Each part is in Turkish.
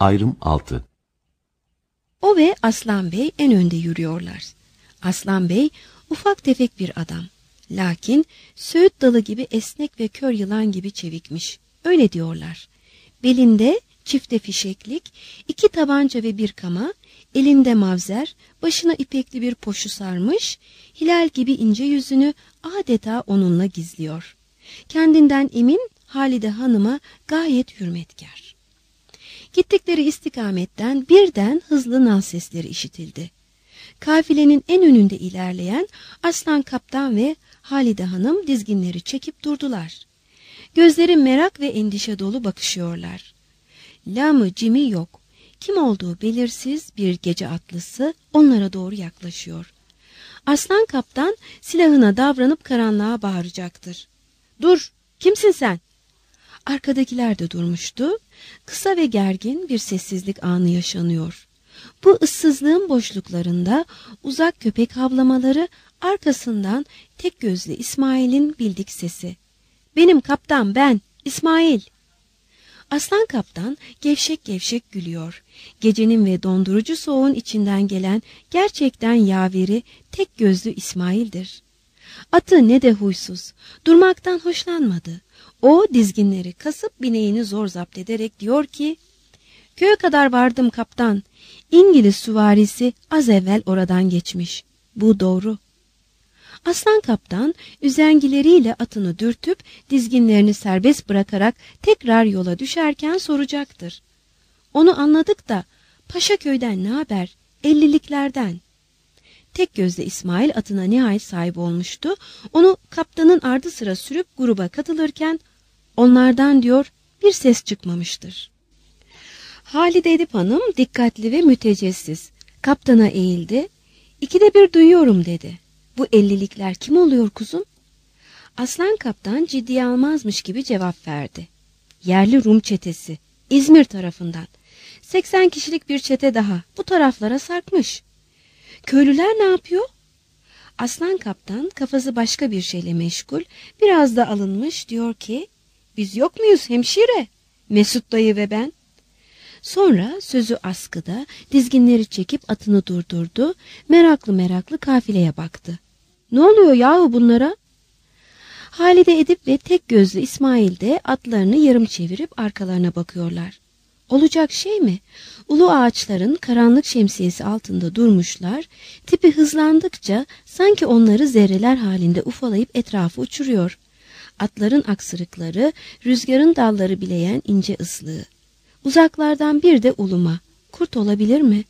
Ayrım 6. O ve Aslan Bey en önde yürüyorlar. Aslan Bey ufak tefek bir adam. Lakin söğüt dalı gibi esnek ve kör yılan gibi çevikmiş. Öyle diyorlar. Belinde çifte fişeklik, 2 tabanca ve 1 kama, elinde mavzer, başına ipekli bir poşu sarmış, hilal gibi ince yüzünü adeta onunla gizliyor. Kendinden emin Halide Hanım'a gayet hürmetkar. Gittikleri istikametten birden hızlı nal sesleri işitildi. Kafilenin en önünde ilerleyen Aslan Kaptan ve Halide Hanım dizginleri çekip durdular. Gözleri merak ve endişe dolu bakışıyorlar. Lamı cimi yok. Kim olduğu belirsiz bir gece atlısı onlara doğru yaklaşıyor. Aslan Kaptan silahına davranıp karanlığa bağıracaktır. "Dur! Kimsin sen?" Arkadakiler de durmuştu. Kısa ve gergin bir sessizlik anı yaşanıyor. Bu ıssızlığın boşluklarında uzak köpek havlamaları, arkasından tek gözlü İsmail'in bildik sesi. "Benim kaptan, ben İsmail." Aslan Kaptan gevşek gevşek gülüyor. Gecenin ve dondurucu soğuğun içinden gelen gerçekten yaveri tek gözlü İsmail'dir. Atı ne de huysuz, durmaktan hoşlanmadı. O dizginleri kasıp bineğini zor zapt ederek diyor ki, "Köye kadar vardım kaptan. İngiliz süvarisi az evvel oradan geçmiş. Bu doğru." Aslan Kaptan üzengileriyle atını dürtüp dizginlerini serbest bırakarak tekrar yola düşerken soracaktır. "Onu anladık da Paşaköy'den ne haber? 50'liklerden." Tek gözle İsmail atına nihayet sahip olmuştu. Onu kaptanın ardı sıra sürüp gruba katılırken onlardan diyor bir ses çıkmamıştır. Halide Edip Hanım dikkatli ve mütecessiz. Kaptana eğildi. "İkide bir duyuyorum" dedi. "Bu 50'likler kim oluyor kuzum?" Aslan Kaptan ciddiye almazmış gibi cevap verdi. "Yerli Rum çetesi, İzmir tarafından. 80 kişilik bir çete daha bu taraflara sarkmış." "Köylüler ne yapıyor?" Aslan Kaptan kafası başka bir şeyle meşgul, biraz da alınmış, diyor ki, "Biz yok muyuz hemşire? Mesut dayı ve ben." Sonra sözü askıda, dizginleri çekip atını durdurdu, meraklı meraklı kafileye baktı. "Ne oluyor yahu bunlara?" Halide Edip ve tek gözlü İsmail de atlarını yarım çevirip arkalarına bakıyorlar. Olacak şey mi? Ulu ağaçların karanlık şemsiyesi altında durmuşlar, tipi hızlandıkça sanki onları zerreler halinde ufalayıp etrafı uçuruyor. Atların aksırıkları, rüzgarın dalları bileyen ince ıslığı. Uzaklardan bir de uluma. Kurt olabilir mi?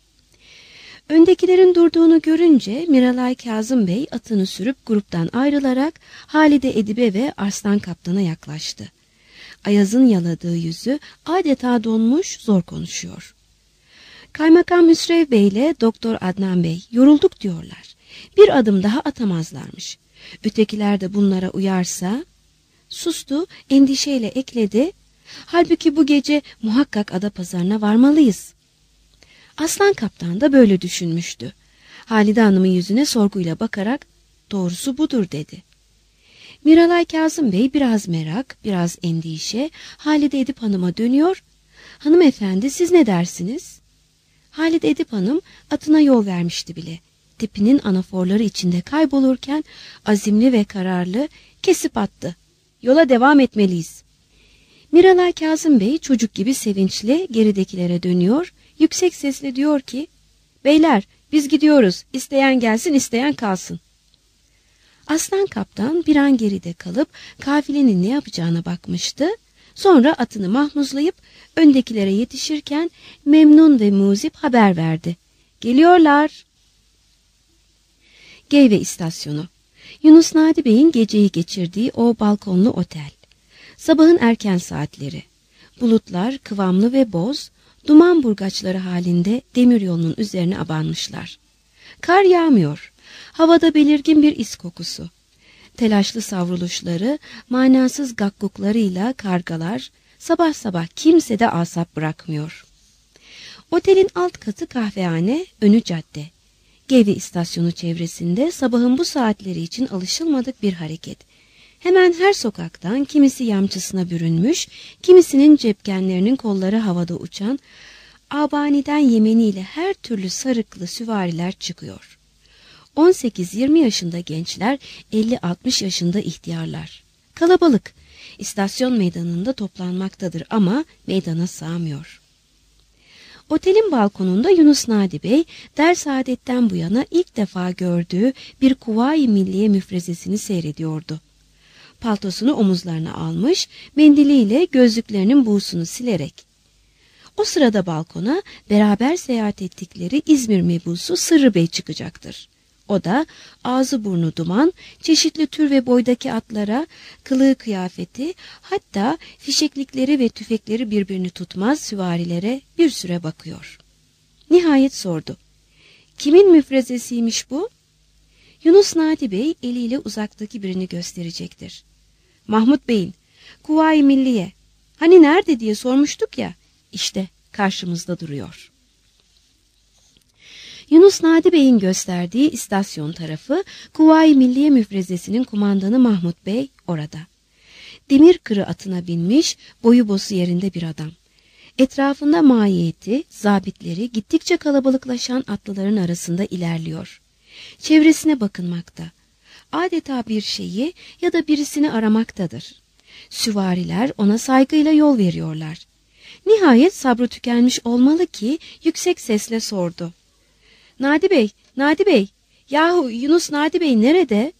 Öndekilerin durduğunu görünce Miralay Kazım Bey atını sürüp gruptan ayrılarak Halide Edip'e ve Arslan Kaptan'a yaklaştı. Ayaz'ın yaladığı yüzü adeta donmuş, zor konuşuyor. Kaymakam Hüsrev Bey ile Doktor Adnan Bey yorulduk diyorlar. Bir adım daha atamazlarmış. Ötekiler de bunlara uyarsa... Sustu, endişeyle ekledi. "Halbuki bu gece muhakkak Adapazarı'na varmalıyız." Aslan Kaptan da böyle düşünmüştü. Halide Hanım'ın yüzüne sorguyla bakarak "Doğrusu budur" dedi. Miralay Kazım Bey biraz merak, biraz endişe Halide Edip Hanım'a dönüyor. "Hanımefendi, siz ne dersiniz?" Halide Edip Hanım atına yol vermişti bile. Tipinin anaforları içinde kaybolurken azimli ve kararlı kesip attı. "Yola devam etmeliyiz." Miralay Kazım Bey çocuk gibi sevinçle geridekilere dönüyor, yüksek sesle diyor ki, "Beyler, biz gidiyoruz, isteyen gelsin, isteyen kalsın." Aslan Kaptan bir an geride kalıp kafilenin ne yapacağına bakmıştı. Sonra atını mahmuzlayıp öndekilere yetişirken memnun ve muzip haber verdi. "Geliyorlar." Geyve istasyonu. Yunus Nadi Bey'in geceyi geçirdiği o balkonlu otel. Sabahın erken saatleri. Bulutlar kıvamlı ve boz, duman burgaçları halinde demiryolunun üzerine abanmışlar. Kar yağmıyor. Havada belirgin bir is kokusu. Telaşlı savruluşları, manasız gakkuklarıyla kargalar sabah sabah kimsede asap bırakmıyor. Otelin alt katı kahvehane, önü cadde. Geyve istasyonu çevresinde sabahın bu saatleri için alışılmadık bir hareket. Hemen her sokaktan kimisi yamçısına bürünmüş, kimisinin cepkenlerinin kolları havada uçan, abaniden yemeniyle her türlü sarıklı süvariler çıkıyor. 18-20 yaşında gençler, 50-60 yaşında ihtiyarlar. Kalabalık, istasyon meydanında toplanmaktadır ama meydana sığamıyor. Otelin balkonunda Yunus Nadi Bey, ders adetten bu yana ilk defa gördüğü bir Kuvayi Milliye müfrezesini seyrediyordu. Paltosunu omuzlarına almış, mendiliyle gözlüklerinin buğusunu silerek. O sırada balkona beraber seyahat ettikleri İzmir mebusu Sırrı Bey çıkacaktır. O da ağzı burnu duman, çeşitli tür ve boydaki atlara, kılığı kıyafeti, hatta fişeklikleri ve tüfekleri birbirini tutmaz süvarilere bir süre bakıyor. Nihayet sordu. Kimin müfrezesiymiş bu? Yunus Nadi Bey eliyle uzaktaki birini gösterecektir. Mahmut Bey'in, Kuvayi Milliye. Hani nerede diye sormuştuk ya, işte karşımızda duruyor. Yunus Nadi Bey'in gösterdiği istasyon tarafı, Kuvayi Milliye müfrezesinin kumandanı Mahmut Bey orada. Demir kırı atına binmiş, boyu bosu yerinde bir adam. Etrafında maiyeti, zabitleri gittikçe kalabalıklaşan atlıların arasında ilerliyor. Çevresine bakınmakta. Adeta bir şeyi ya da birisini aramaktadır. Süvariler ona saygıyla yol veriyorlar. Nihayet sabrı tükenmiş olmalı ki yüksek sesle sordu. Nadi Bey, Nadi Bey, yahu Yunus Nadi Bey nerede?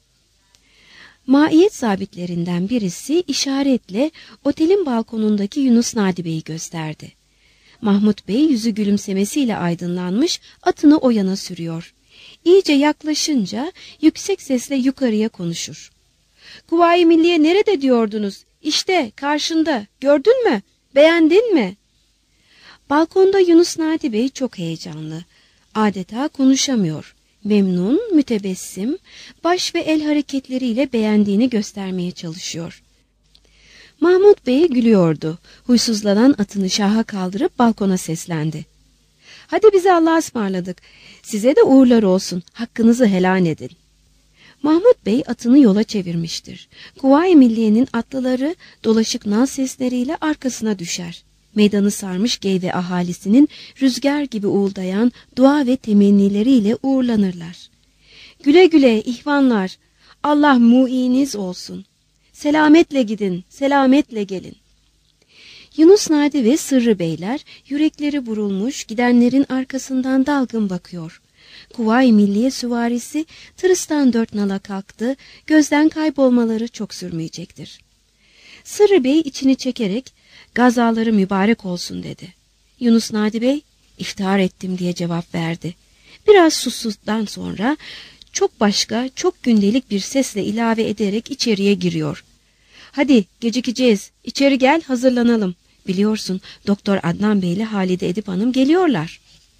Maiyet zabitlerinden birisi işaretle otelin balkonundaki Yunus Nadi Bey'i gösterdi. Mahmut Bey yüzü gülümsemesiyle aydınlanmış, atını o yana sürüyor. İyice yaklaşınca yüksek sesle yukarıya konuşur. Kuvayi Milliye nerede diyordunuz? İşte karşında, gördün mü? Beğendin mi? Balkonda Yunus Nadi Bey çok heyecanlı. Adeta konuşamıyor. Memnun, mütebessim, baş ve el hareketleriyle beğendiğini göstermeye çalışıyor. Mahmut Bey gülüyordu. Huysuzlanan atını şaha kaldırıp balkona seslendi. Hadi bize Allah'a ısmarladık. Size de uğurlar olsun. Hakkınızı helal edin. Mahmut Bey atını yola çevirmiştir. Kuvayi Milliye'nin atlıları dolaşık nal sesleriyle arkasına düşer. Meydanı sarmış Geyve ahalisinin rüzgar gibi uğuldayan dua ve temennileriyle uğurlanırlar. Güle güle ihvanlar, Allah mu'iniz olsun. Selametle gidin, selametle gelin. Yunus Nadi ve Sırrı Beyler yürekleri burulmuş gidenlerin arkasından dalgın bakıyor. Kuvayi Milliye süvarisi tırıstan 4 nala kalktı, gözden kaybolmaları çok sürmeyecektir. Sırrı Bey içini çekerek gazaları mübarek olsun dedi. Yunus Nadi Bey iftihar ettim diye cevap verdi. Biraz susuzdan sonra çok başka, çok gündelik bir sesle ilave ederek içeriye giriyor. Hadi gecikeceğiz, içeri gel hazırlanalım. Biliyorsun Doktor Adnan Bey ile Halide Edip Hanım geliyorlar.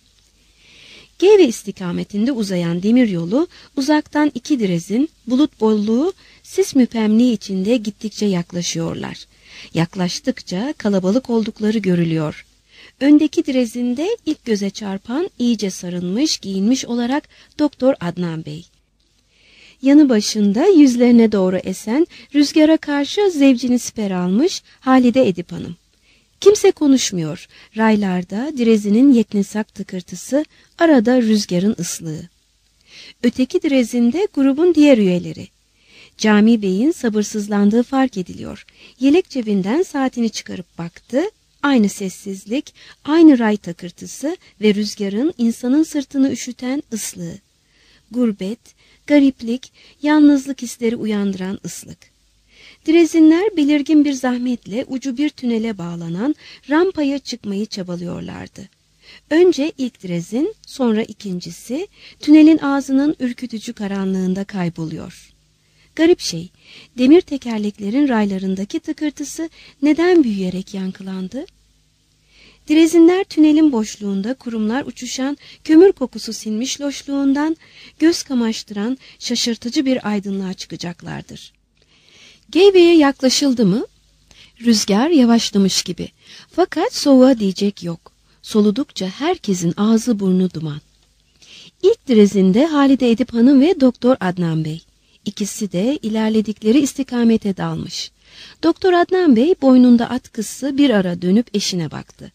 Geyve istikametinde uzayan demir yolu uzaktan 2 direzin bulut bolluğu sis müpemliği içinde gittikçe yaklaşıyorlar. Yaklaştıkça kalabalık oldukları görülüyor. Öndeki direzinde ilk göze çarpan iyice sarılmış giyinmiş olarak Doktor Adnan Bey. Yanı başında yüzlerine doğru esen rüzgara karşı zevcini siper almış Halide Edip Hanım. Kimse konuşmuyor. Raylarda direzinin yeknesak tıkırtısı, arada rüzgarın ıslığı. Öteki direzinde grubun diğer üyeleri. Cami Bey'in sabırsızlandığı fark ediliyor. Yelek cebinden saatini çıkarıp baktı. Aynı sessizlik, aynı ray takırtısı ve rüzgarın insanın sırtını üşüten ıslığı. Gurbet, gariplik, yalnızlık hisleri uyandıran ıslık. Direzinler belirgin bir zahmetle ucu bir tünele bağlanan rampaya çıkmayı çabalıyorlardı. Önce ilk direzin, sonra ikincisi tünelin ağzının ürkütücü karanlığında kayboluyor. Garip şey, demir tekerleklerin raylarındaki tıkırtısı neden büyüyerek yankılandı? Direzinler tünelin boşluğunda kurumlar uçuşan kömür kokusu sinmiş loşluğundan göz kamaştıran şaşırtıcı bir aydınlığa çıkacaklardır. Geyve'ye yaklaşıldı mı? Rüzgar yavaşlamış gibi. Fakat soğuğa diyecek yok. Soludukça herkesin ağzı burnu duman. İlk direzinde Halide Edip Hanım ve Doktor Adnan Bey. İkisi de ilerledikleri istikamete dalmış. Doktor Adnan Bey boynunda atkısı bir ara dönüp eşine baktı.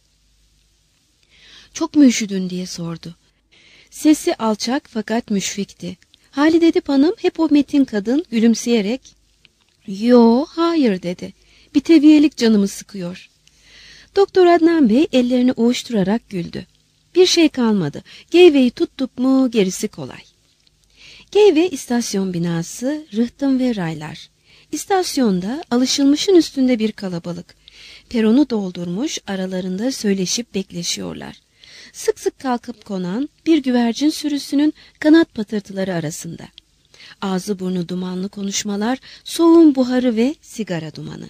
"Çok mu üşüdün?" diye sordu. Sesi alçak fakat müşfikti. Halide Edip Hanım hep o metin kadın gülümseyerek "Yo, hayır" dedi. "Bir teviyelik canımı sıkıyor." Doktor Adnan Bey ellerini ovuşturarak güldü. "Bir şey kalmadı. Geyve'yi tuttuk mu gerisi kolay." Geyve istasyon binası, rıhtım ve raylar. İstasyonda alışılmışın üstünde bir kalabalık. Peronu doldurmuş, aralarında söyleşip bekleşiyorlar. Sık sık kalkıp konan bir güvercin sürüsünün kanat patırtıları arasında. Ağzı burnu dumanlı konuşmalar, soğuğun buharı ve sigara dumanı.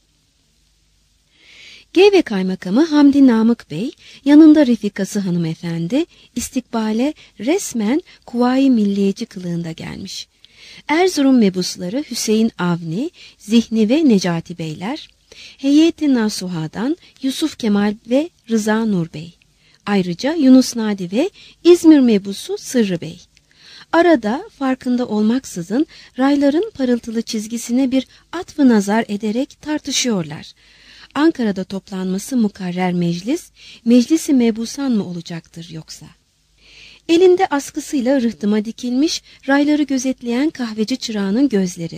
Geyve Kaymakamı Hamdi Namık Bey, yanında refikası hanımefendi, istikbale resmen Kuvayi Milliyeci kılığında gelmiş. Erzurum mebusları Hüseyin Avni, Zihni ve Necati Beyler, Heyeti Nasuha'dan Yusuf Kemal ve Rıza Nur Bey. Ayrıca Yunus Nadi ve İzmir mebusu Sırrı Bey. Arada farkında olmaksızın rayların parıltılı çizgisine bir atfı nazar ederek tartışıyorlar. Ankara'da toplanması mukarrer meclis, meclisi mebusan mı olacaktır yoksa? Elinde askısıyla rıhtıma dikilmiş rayları gözetleyen kahveci çırağının gözleri.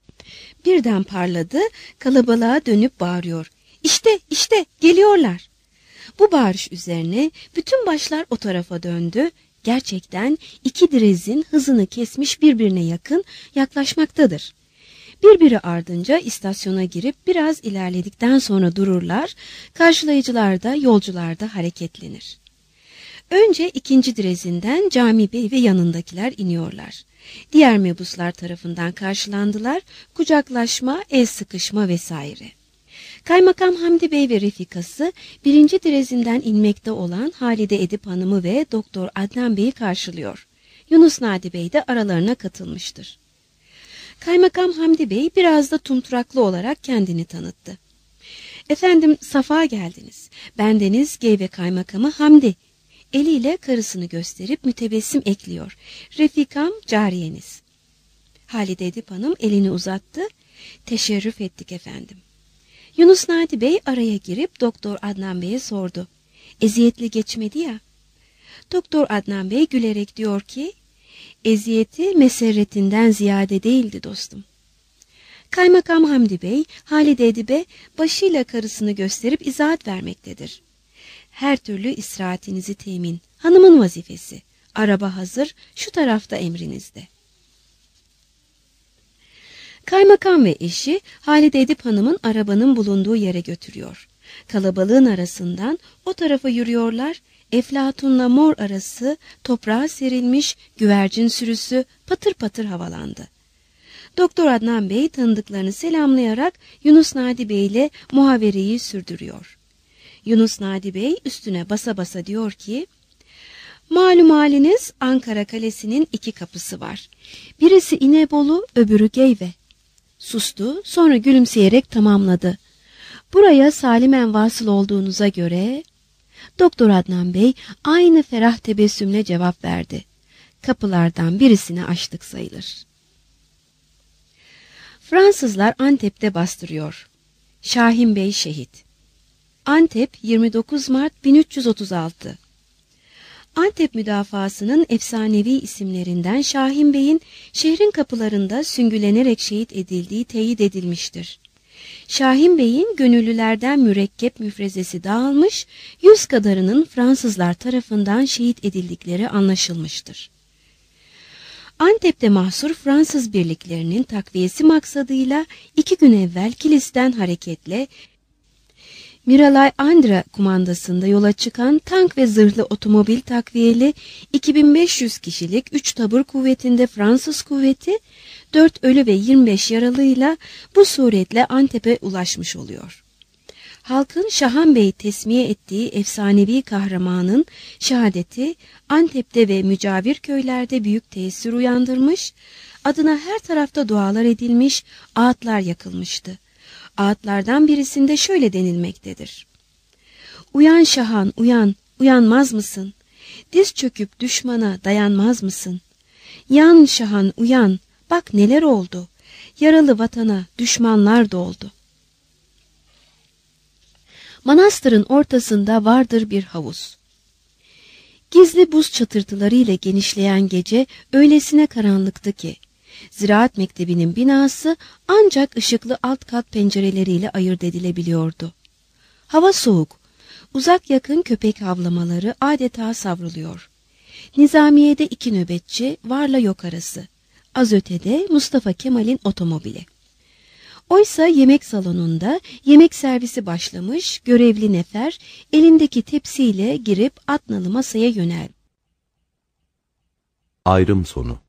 Birden parladı, kalabalığa dönüp bağırıyor. "İşte, işte, geliyorlar!" Bu bağırış üzerine bütün başlar o tarafa döndü. Gerçekten iki direzin hızını kesmiş birbirine yaklaşmaktadır. Birbiri ardınca istasyona girip biraz ilerledikten sonra dururlar, karşılayıcılar da yolcular da hareketlenir. Önce ikinci direzinden Cami Bey ve yanındakiler iniyorlar. Diğer mebuslar tarafından karşılandılar, kucaklaşma, el sıkışma vesaire. Kaymakam Hamdi Bey ve refikası birinci direzinden inmekte olan Halide Edip Hanım'ı ve Doktor Adnan Bey'i karşılıyor. Yunus Nadi Bey de aralarına katılmıştır. Kaymakam Hamdi Bey biraz da tumturaklı olarak kendini tanıttı. "Efendim, safa geldiniz. Bendeniz Geyve Kaymakamı Hamdi." Eliyle karısını gösterip mütebessim ekliyor. "Refikam, cariyeniz." Halide Edip Hanım elini uzattı. "Teşerrüf ettik efendim." Yunus Nadi Bey araya girip Doktor Adnan Bey'e sordu. "Eziyetli geçmedi ya?" Doktor Adnan Bey gülerek diyor ki, "Eziyeti meserretinden ziyade değildi dostum." Kaymakam Hamdi Bey, Halide Edip'e başıyla karısını gösterip izahat vermektedir. "Her türlü istirahatinizi temin. Hanımın vazifesi. Araba hazır, şu tarafta emrinizde." Kaymakam ve eşi Halide Edip Hanım'ın arabanın bulunduğu yere götürüyor. Kalabalığın arasından o tarafa yürüyorlar. Eflatun'la mor arası toprağa serilmiş güvercin sürüsü patır patır havalandı. Doktor Adnan Bey tanıdıklarını selamlayarak Yunus Nadi Bey ile muhavereyi sürdürüyor. Yunus Nadi Bey üstüne basa basa diyor ki, "Malum haliniz Ankara Kalesi'nin iki kapısı var. Birisi İnebolu, öbürü Geyve." Sustu, sonra gülümseyerek tamamladı. "Buraya salimen vasıl olduğunuza göre..." Doktor Adnan Bey aynı ferah tebessümle cevap verdi. "Kapılardan birisini açtık sayılır." Fransızlar Antep'te bastırıyor. Şahin Bey şehit. Antep 29 Mart 1336. Antep müdafasının efsanevi isimlerinden Şahin Bey'in şehrin kapılarında süngülenerek şehit edildiği teyit edilmiştir. Şahin Bey'in gönüllülerden mürekkep müfrezesi dağılmış, 100 kadarının Fransızlar tarafından şehit edildikleri anlaşılmıştır. Antep'te mahsur Fransız birliklerinin takviyesi maksadıyla 2 gün evvel Kilis'ten hareketle Miralay Andra kumandasında yola çıkan tank ve zırhlı otomobil takviyeli 2500 kişilik 3 tabur kuvvetinde Fransız kuvveti 4 ölü ve 25 yaralıyla bu suretle Antep'e ulaşmış oluyor. Halkın Şahan Bey tesmiye ettiği efsanevi kahramanın şehadeti Antep'te ve mücavir köylerde büyük tesir uyandırmış, adına her tarafta dualar edilmiş, ağıtlar yakılmıştı. Ağıtlardan birisinde şöyle denilmektedir: "Uyan Şahan, uyan, uyanmaz mısın? Diz çöküp düşmana dayanmaz mısın? Yan Şahan, uyan, Bak neler oldu. Yaralı vatana düşmanlar doldu. Manastırın ortasında vardır bir havuz. Gizli buz çatırtıları ile genişleyen gece öylesine karanlıktı ki, Ziraat Mektebi'nin binası ancak ışıklı alt kat pencereleriyle ayırt edilebiliyordu. Hava soğuk, uzak yakın köpek havlamaları adeta savruluyor. Nizamiye'de 2 nöbetçi, varla yok arası. Az ötede Mustafa Kemal'in otomobili. Oysa yemek salonunda yemek servisi başlamış, görevli nefer elindeki tepsiyle girip atnalı masaya yöneldi. Ayrım sonu.